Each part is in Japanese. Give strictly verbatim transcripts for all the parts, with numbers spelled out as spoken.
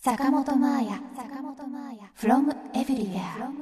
坂本真綾 from everywhere。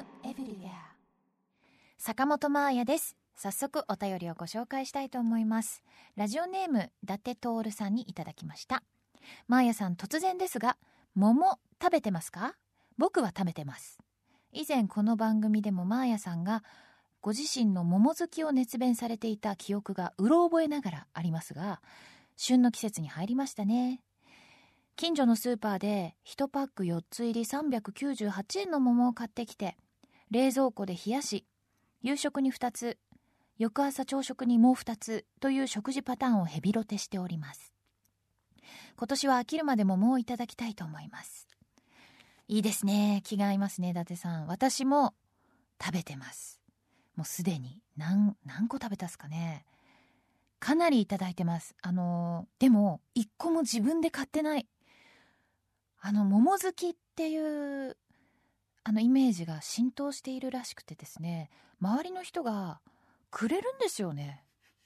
坂本真綾です。早速お便りをご紹介したいと思います。ラジオネーム伊達徹さんにいただきました。真綾さん、突然ですが、桃食べてますか？僕は食べてます。以前この番組でも真綾さんがご自身の桃好きを熱弁されていた記憶がうろ覚えながらありますが、旬の季節に入りましたね。近所のスーパーでいちパックよっつ入りさんびゃくきゅうじゅうはちえんの桃を買ってきて、冷蔵庫で冷やし、夕食にふたつ、翌朝朝食にもうふたつという食事パターンをヘビロテしております。今年は飽きるまで桃をいただきたいと思います。いいですね。気が合いますね、伊達さん。私も食べてます。もうすでに何、何個食べたっすかね。かなりいただいてます。あのー、でも一個も自分で買ってない。あの桃好きっていうあのイメージが浸透しているらしくてですね、周りの人がくれるんですよね。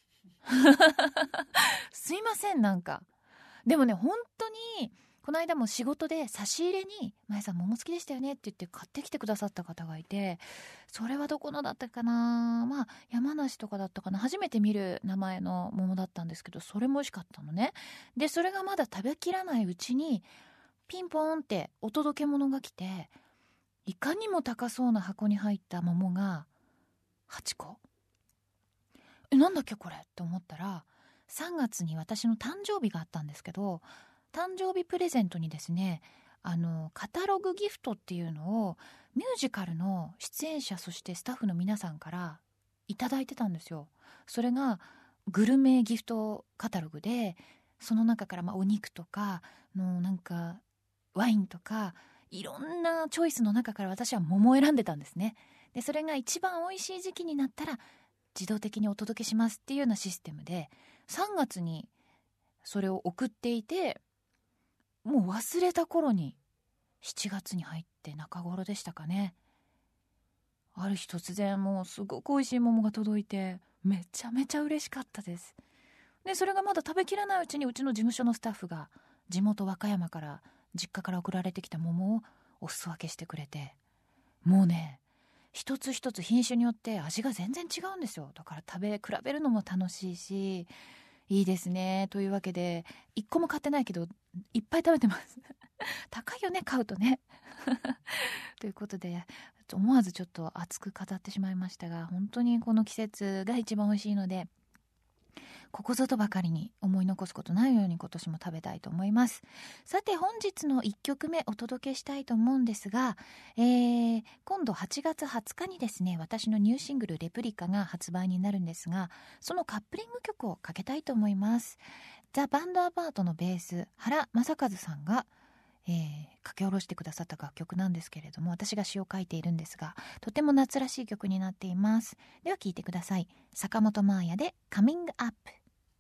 すいません、なんかでもね、本当にこの間も仕事で差し入れに「まやさん桃好きでしたよね」って言って買ってきてくださった方がいて、それはどこのだったかな、まあ山梨とかだったかな、初めて見る名前の桃だったんですけど、それも美味しかったのね。でそれがまだ食べきらないうちにピンポーンってお届け物が来て、いかにも高そうな箱に入った桃がはちこ。え、なんだっけこれって思ったら、さんがつに私の誕生日があったんですけど、誕生日プレゼントにですね、あのカタログギフトっていうのをミュージカルの出演者、そしてスタッフの皆さんからいただいてたんですよ。それがグルメギフトカタログで、その中からまあお肉とかのなんかワインとかいろんなチョイスの中から私は桃を選んでたんですね。でそれが一番美味しい時期になったら自動的にお届けしますっていうようなシステムで、さんがつにそれを送っていて、もう忘れた頃にしちがつに入って中頃でしたかね、ある日突然もうすごく美味しい桃が届いて、めちゃめちゃ嬉しかったです。でそれがまだ食べきらないうちに、うちの事務所のスタッフが地元和歌山から実家から送られてきた桃をお裾分けしてくれて、もうね、一つ一つ品種によって味が全然違うんですよ。だから食べ比べるのも楽しいし、いいですね。というわけで一個も買ってないけどいっぱい食べてます高いよね、買うとねということで、思わずちょっと熱く語ってしまいましたが、本当にこの季節が一番美味しいので、ここぞとばかりに思い残すことないように今年も食べたいと思います。さて本日のいっきょくめお届けしたいと思うんですが、えー、今度はちがつはつかにですね、私のニューシングルレプリカが発売になるんですが、そのカップリング曲をかけたいと思います。ザ・バンドアパートのベース原正和さんがえー、書き下ろしてくださった楽曲なんですけれども、私が詩を書いているんですが、とても夏らしい曲になっています。では聴いてください。坂本真綾でカミングアップ。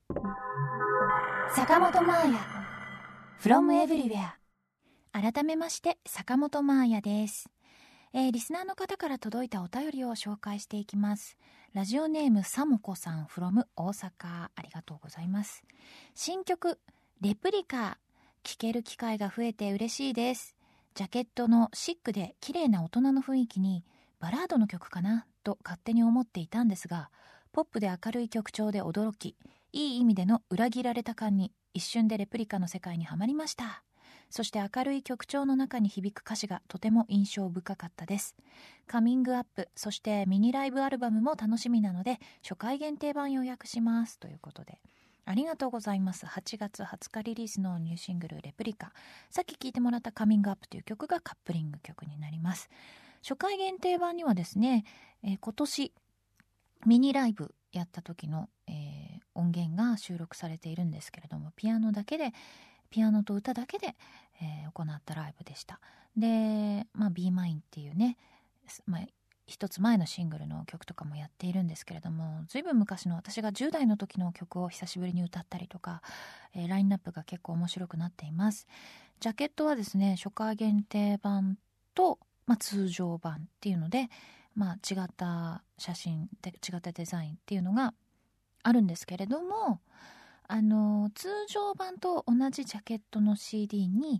坂本真綾 from everywhere。 改めまして坂本真綾です。えー、リスナーの方から届いたお便りを紹介していきます。ラジオネームさもこさん from 大阪、ありがとうございます。新曲レプリカ聴ける機会が増えて嬉しいです。ジャケットのシックで綺麗な大人の雰囲気にバラードの曲かなと勝手に思っていたんですが、ポップで明るい曲調で驚き、いい意味での裏切られた感に一瞬でレプリカの世界にはまりました。そして明るい曲調の中に響く歌詞がとても印象深かったです。カミングアップ、そしてミニライブアルバムも楽しみなので初回限定版予約しますということで、ありがとうございます。はちがつはつかリリースのニューシングルレプリカ、さっき聴いてもらったカミングアップという曲がカップリング曲になります。初回限定版にはですね、えー、今年ミニライブやった時の、えー、音源が収録されているんですけれども、ピアノだけでピアノと歌だけで、えー、行ったライブでした。で、まあ、Be Mine っていうね、まあ一つ前のシングルの曲とかもやっているんですけれども、ずいぶん昔の私がじゅう代の時の曲を久しぶりに歌ったりとか、えー、ラインナップが結構面白くなっています。ジャケットはですね、初回限定版と、まあ、通常版っていうので、まあ、違った写真で違ったデザインっていうのがあるんですけれども、あの通常版と同じジャケットの シーディー に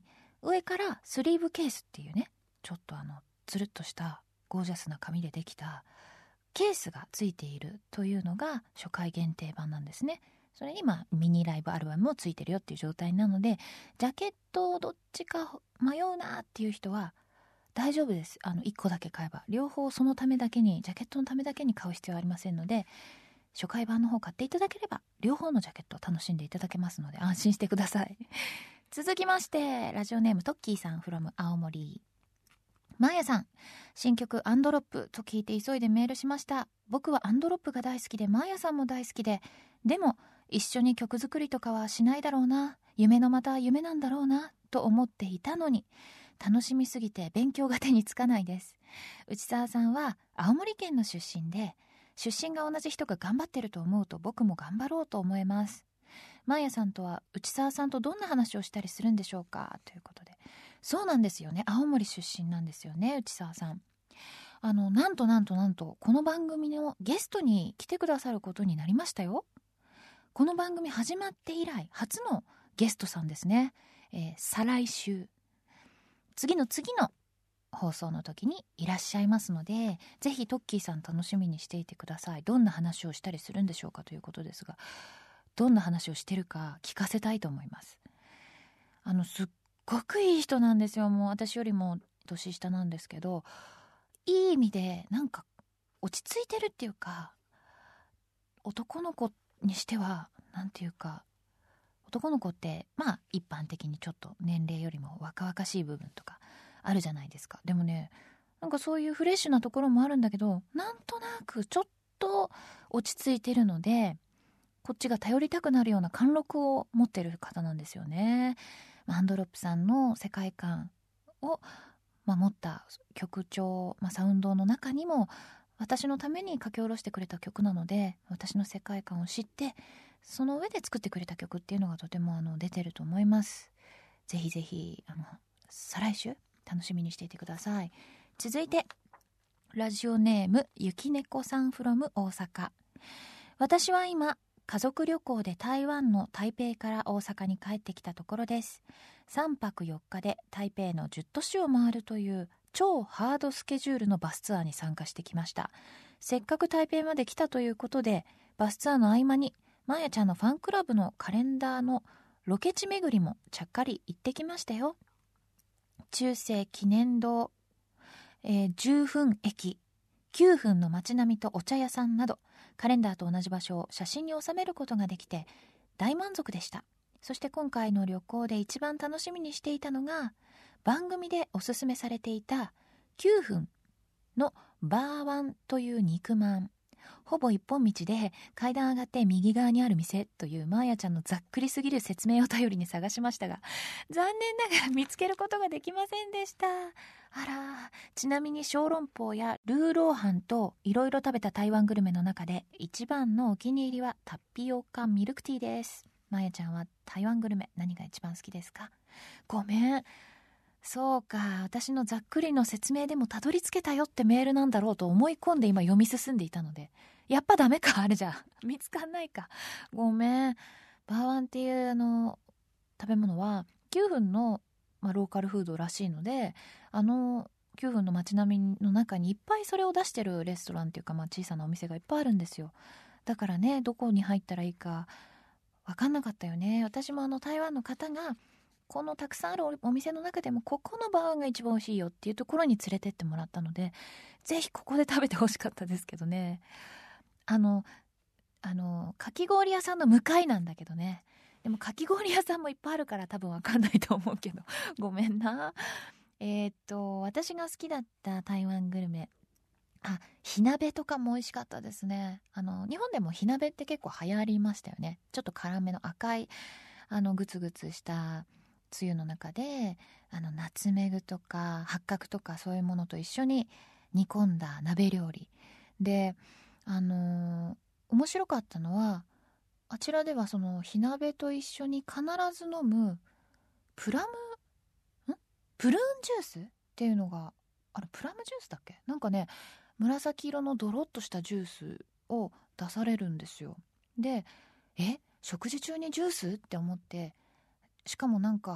上からスリーブケースっていうね、ちょっとあのつるっとしたゴージャスな紙でできたケースがついているというのが初回限定版なんですね。それにまあミニライブアルバムもついてるよっていう状態なので、ジャケットをどっちか迷うなっていう人は大丈夫です。あのいっこだけ買えば、両方そのためだけに、ジャケットのためだけに買う必要はありませんので、初回版の方買っていただければ両方のジャケットを楽しんでいただけますので安心してください。続きまして、ラジオネームトッキーさん from 青森。マーヤさん、新曲アンドロップと聞いて急いでメールしました。僕はアンドロップが大好きで、マーヤさんも大好きで、でも一緒に曲作りとかはしないだろうな、夢のまた夢なんだろうなと思っていたのに、楽しみすぎて勉強が手につかないです。内澤さんは青森県の出身で、出身が同じ人が頑張ってると思うと僕も頑張ろうと思えます。マーヤさんとは内澤さんとどんな話をしたりするんでしょうか、ということで。そうなんですよね、青森出身なんですよね、内澤さん。あのなんとなんとなんとこの番組のゲストに来てくださることになりましたよ。この番組始まって以来初のゲストさんですね。えー、再来週次の次の放送の時にいらっしゃいますので、ぜひトッキーさん楽しみにしていてください。どんな話をしたりするんでしょうかということですが、どんな話をしてるか聞かせたいと思います。あのすっごくいい人なんですよ。もう私よりも年下なんですけど、いい意味でなんか落ち着いてるっていうか、男の子にしてはなんていうか、男の子ってまあ一般的にちょっと年齢よりも若々しい部分とかあるじゃないですか。でもね、なんかそういうフレッシュなところもあるんだけど、なんとなくちょっと落ち着いてるので、こっちが頼りたくなるような貫禄を持ってる方なんですよね。アンドロップさんの世界観を守った曲調、まあ、サウンドの中にも私のために書き下ろしてくれた曲なので、私の世界観を知ってその上で作ってくれた曲っていうのがとてもあの出てると思います。ぜひぜひあの再来週楽しみにしていてください。続いてラジオネームゆきねこさん from 大阪。私は今家族旅行で台湾の台北から大阪に帰ってきたところです。さんぱくよっかで台北のじゅっ都市を回るという超ハードスケジュールのバスツアーに参加してきました。せっかく台北まで来たということで、バスツアーの合間にまやちゃんのファンクラブのカレンダーのロケ地巡りもちゃっかり行ってきましたよ。中世記念堂、えー、じゅっぷん駅、きゅうふんの街並みとお茶屋さんなど、カレンダーと同じ場所を写真に収めることができて大満足でした。そして今回の旅行で一番楽しみにしていたのが、番組でおすすめされていたきゅうふんのバーワンという肉まん。ほぼ一本道で階段上がって右側にある店というマーヤちゃんのざっくりすぎる説明を頼りに探しましたが、残念ながら見つけることができませんでした。あら、ちなみに小籠包やルーローハンといろいろ食べた台湾グルメの中で一番のお気に入りはタピオカミルクティーです。マーヤちゃんは台湾グルメ何が一番好きですか？ごめん、そうか、私のざっくりの説明でもたどり着けたよってメールなんだろうと思い込んで今読み進んでいたので、やっぱダメか、あれじゃ見つかんないか、ごめん。バーワンっていうあの食べ物はきゅうふんの、まあ、ローカルフードらしいので、あのきゅうふんの街並みの中にいっぱいそれを出してるレストランっていうか、まあ、小さなお店がいっぱいあるんですよ。だからね、どこに入ったらいいか分かんなかったよね。私もあの台湾の方がこのたくさんあるお店の中でもここのバーワンが一番美味しいよっていうところに連れてってもらったので、ぜひここで食べてほしかったですけどね。あのあのかき氷屋さんの向かいなんだけどね。でもかき氷屋さんもいっぱいあるから多分分かんないと思うけどごめんな。えー、っと私が好きだった台湾グルメ、あ、火鍋とかも美味しかったですね。あの日本でも火鍋って結構流行りましたよね。ちょっと辛めの赤いあのグツグツしたつゆの中で、あのナツメグとか八角とかそういうものと一緒に煮込んだ鍋料理で、あのー、面白かったのは、あちらではその火鍋と一緒に必ず飲むプラムんプルーンジュースっていうのが、あれプラムジュースだっけ、なんかね、紫色のドロッとしたジュースを出されるんですよ。で、え食事中にジュースって思って、しかもなんか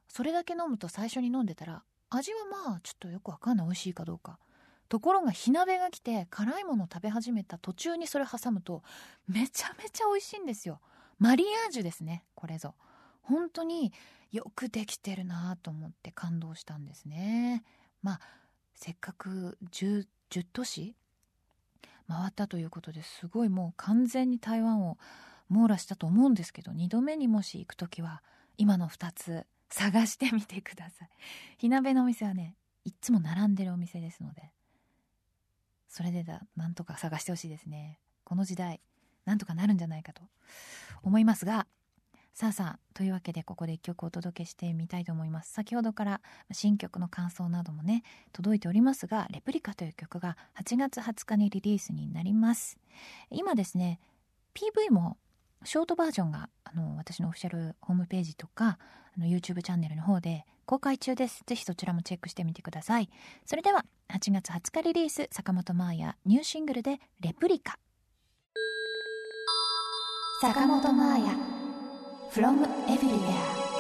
それだけ飲むと最初に飲んでたら味はまあちょっとよくわかんない、美味しいかどうか。ところが火鍋が来て辛いものを食べ始めた途中にそれ挟むとめちゃめちゃ美味しいんですよ。マリアージュですね、これぞ。本当によくできてるなと思って感動したんですね。まあせっかく 10, 10都市回ったということですごいもう完全に台湾を網羅したと思うんですけど、にどめにもし行くときは今のふたつ探してみてください。火鍋のお店はねいっつも並んでるお店ですので、それでだなんとか探してほしいですね。この時代なんとかなるんじゃないかと思いますが、さあさあというわけでここでいっきょくお届けしてみたいと思います。先ほどから新曲の感想などもね届いておりますが、レプリカという曲がはちがつはつかにリリースになります。今ですね ピーブイ もショートバージョンがあの私のオフィシャルホームページとかあの YouTube チャンネルの方で公開中です。ぜひそちらもチェックしてみてください。それでははちがつはつかリリース、坂本真綾ニューシングルでレプリカ。 坂本真綾 from everywhere。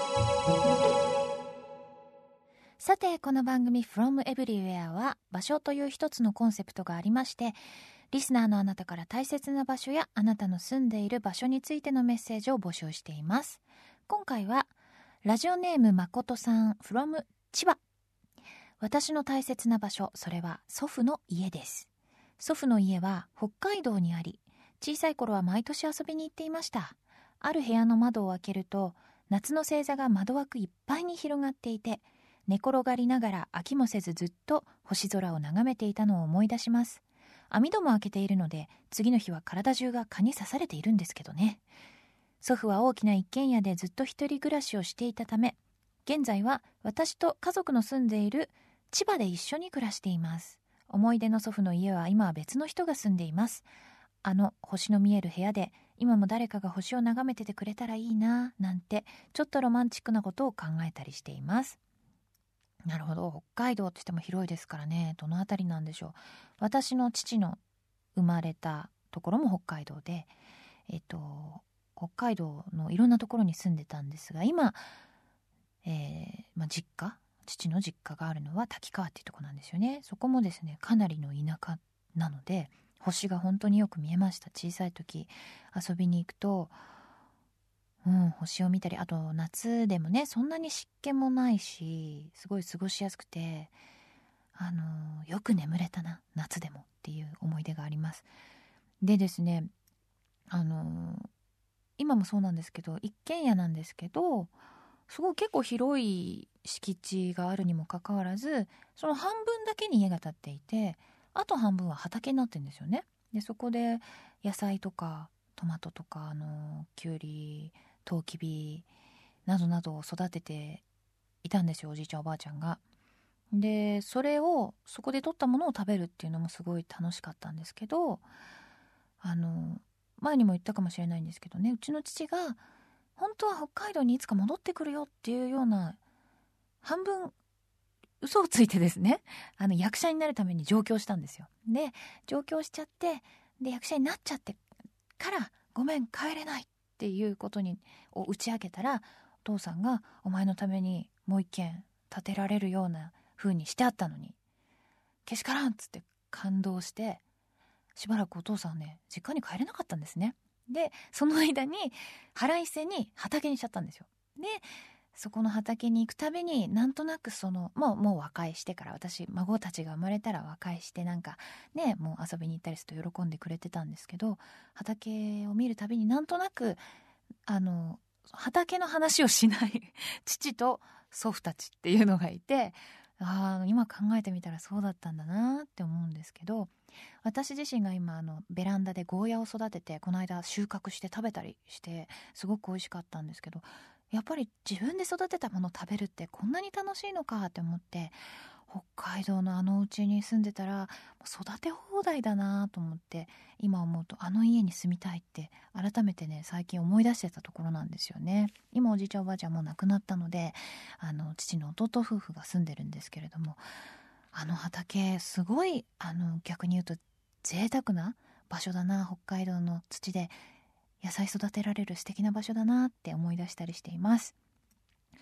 さてこの番組 from everywhere は場所という一つのコンセプトがありまして、リスナーのあなたから大切な場所やあなたの住んでいる場所についてのメッセージを募集しています。今回はラジオネームまことさん from 千葉。私の大切な場所、それは祖父の家です。祖父の家は北海道にあり、小さい頃は毎年遊びに行っていました。ある部屋の窓を開けると夏の星座が窓枠いっぱいに広がっていて、寝転がりながら飽きもせずずっと星空を眺めていたのを思い出します。網戸も開けているので次の日は体中が蚊に刺されているんですけどね。祖父は大きな一軒家でずっと一人暮らしをしていたため、現在は私と家族の住んでいる千葉で一緒に暮らしています。思い出の祖父の家は今は別の人が住んでいます。あの星の見える部屋で今も誰かが星を眺めててくれたらいいななんてちょっとロマンチックなことを考えたりしています。なるほど、北海道って言っても広いですからね。どのあたりなんでしょう。私の父の生まれたところも北海道で、えっと北海道のいろんなところに住んでたんですが、今、えーまあ、実家父の実家があるのは滝川っていうところなんですよね。そこもですねかなりの田舎なので星が本当によく見えました。小さい時遊びに行くと、うん、星を見たり、あと夏でもねそんなに湿気もないしすごい過ごしやすくて、あのー、よく眠れたな夏でもっていう思い出があります。でですね、あのー、今もそうなんですけど一軒家なんですけど、すごい結構広い敷地があるにもかかわらず、その半分だけに家が建っていて、あと半分は畑になってるんですよね。でそこで野菜とかトマトとかあのきゅうり、トウキビなどなどを育てていたんですよ、おじいちゃんおばあちゃんが。でそれをそこで取ったものを食べるっていうのもすごい楽しかったんですけど、あの前にも言ったかもしれないんですけどね、うちの父が本当は北海道にいつか戻ってくるよっていうような半分嘘をついてですね、あの役者になるために上京したんですよ。で上京しちゃって、で役者になっちゃってからごめん帰れないっていうことにを打ち明けたら、お父さんがお前のためにもう一軒建てられるような風にしてあったのにけしからんっつって感動して、しばらくお父さんはね実家に帰れなかったんですね。でその間に腹いせに畑にしちゃったんですよ。でそこの畑に行くたびになんとなくそのもうもう和解してから、私孫たちが生まれたら和解してなんかねもう遊びに行ったりすると喜んでくれてたんですけど、畑を見るたびになんとなくあの畑の話をしない父と祖父たちっていうのがいて、あ今考えてみたらそうだったんだなって思うんですけど、私自身が今あのベランダでゴーヤを育ててこの間収穫して食べたりしてすごく美味しかったんですけど、やっぱり自分で育てたものを食べるってこんなに楽しいのかって思って、北海道のあのお家に住んでたら育て放題だなと思って、今思うとあの家に住みたいって改めてね最近思い出してたところなんですよね。今おじいちゃんおばあちゃんもう亡くなったので、あの父の弟夫婦が住んでるんですけれども、あの畑すごいあの逆に言うと贅沢な場所だな、北海道の土で野菜育てられる素敵な場所だなって思い出したりしています。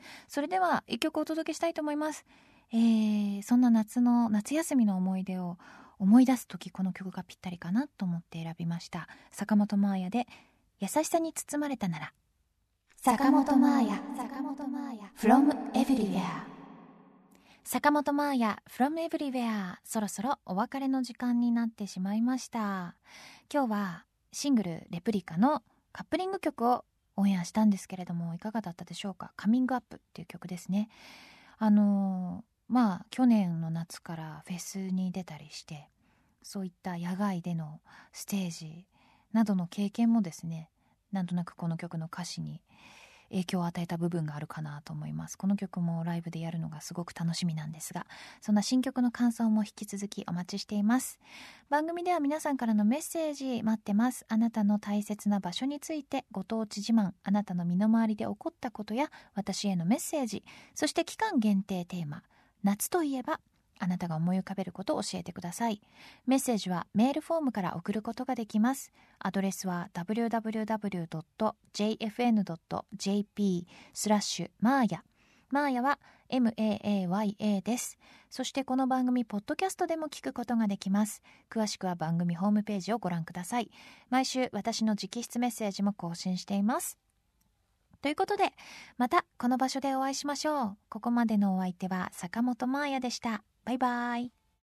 それでは一曲お届けしたいと思います。えー、そんな夏の夏休みの思い出を思い出すとき、この曲がぴったりかなと思って選びました。坂本真綾で優しさに包まれたなら。 坂本真綾 from everywhere。 坂本真綾 from everywhere。 そろそろお別れの時間になってしまいました。今日はシングルレプリカのカップリング曲をオンエアしたんですけれども、いかがだったでしょうか。カミングアップっていう曲ですね。あのー、まあ去年の夏からフェスに出たりして、そういった野外でのステージなどの経験もですね、なんとなくこの曲の歌詞に影響を与えた部分があるかなと思います。この曲もライブでやるのがすごく楽しみなんですが、そんな新曲の感想も引き続きお待ちしています。番組では皆さんからのメッセージ待ってます。あなたの大切な場所について、ご当地自慢、あなたの身の回りで起こったことや私へのメッセージ、そして期間限定テーマ、夏といえばあなたが思い浮かべることを教えてください。メッセージはメールフォームから送ることができます。アドレスは ダブリューダブリューダブリュードットジェイエフエヌドットジェイピースラッシュマーヤ。マーヤは エムエーエーワイエー です。そしてこの番組ポッドキャストでも聞くことができます。詳しくは番組ホームページをご覧ください。毎週私の直筆メッセージも更新しています。ということで、またこの場所でお会いしましょう。ここまでのお相手は坂本真綾でした。バイバイ。